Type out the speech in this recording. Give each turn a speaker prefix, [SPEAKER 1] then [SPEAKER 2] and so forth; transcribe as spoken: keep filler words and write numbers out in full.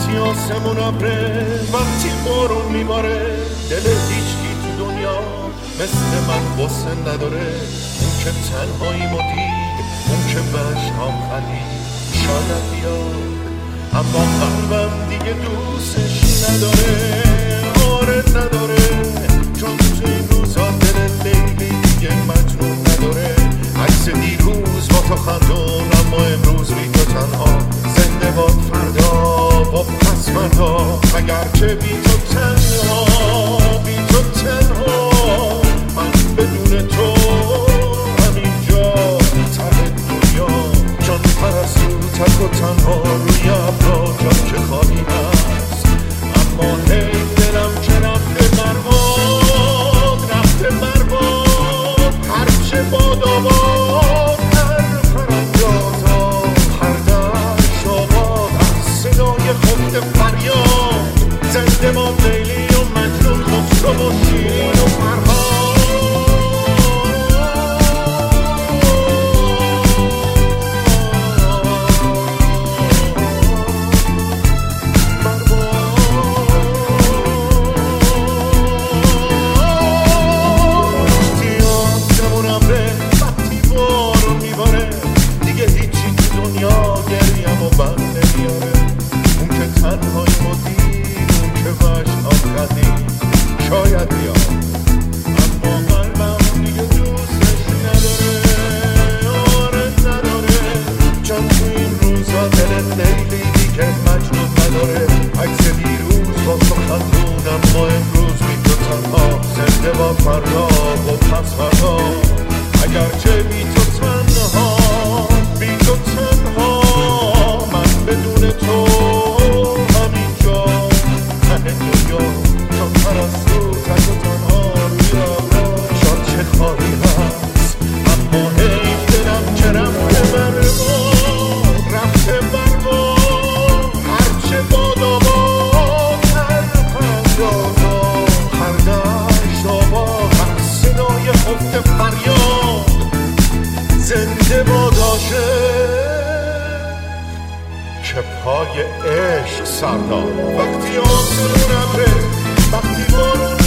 [SPEAKER 1] وقتی آسمون ابره، وقتی بارون میباره، دل هیچکی تو دنیا مثل من واسه نداره. اون که تنهایی مدید، اون که بشقام خندید، شاید بیاد اما قلبم دیگه دوستش نداره. آره نداره، چون تو این روزا دل لیلی دیگه مجنون نداره. عکس دیروز با تو خندون، اما امروز بی تو تنها. زنده باد فردا با پس فردا، اگر که بی تو تنها، بی تو تنها. من بدون تو همینجا ته دنیا، جان پرستو تک و تنها روی ابرا جان که خالی هست. اما هی دلم که رفته برباد، رفته برباد. هرچه باد آباد، هر پرندازا، هر دشت آباد، هر صدای خفت فریاد. زنده با لیلی و مجنون، خسرو و شیرین و فرهاد. شاید بیاد اما قلبم دیگه دوستش نداره. آره نداره، چون تو این روزا دل لیلی دیگه مجنون نداره. عکس دیروز با تو خندون، اما امروز بی تو تنها. زنده با فردا و پس فردا، اگرچه بی تو تنها، بی تو تنها. من بدون تو همینجا ته دنیا، چون پرستو تک و تنها روی ابرا جان چه خواهی هست. اما هی دلم که رفته برباد، رفته برباد. هرچه باد آباد، هر پرندازا، هر دشت آباد، هر صدای خفت فریاد. زنده باد عاشق که پای عشق سرداد. وقتی آسمون ابره، وقتی بارون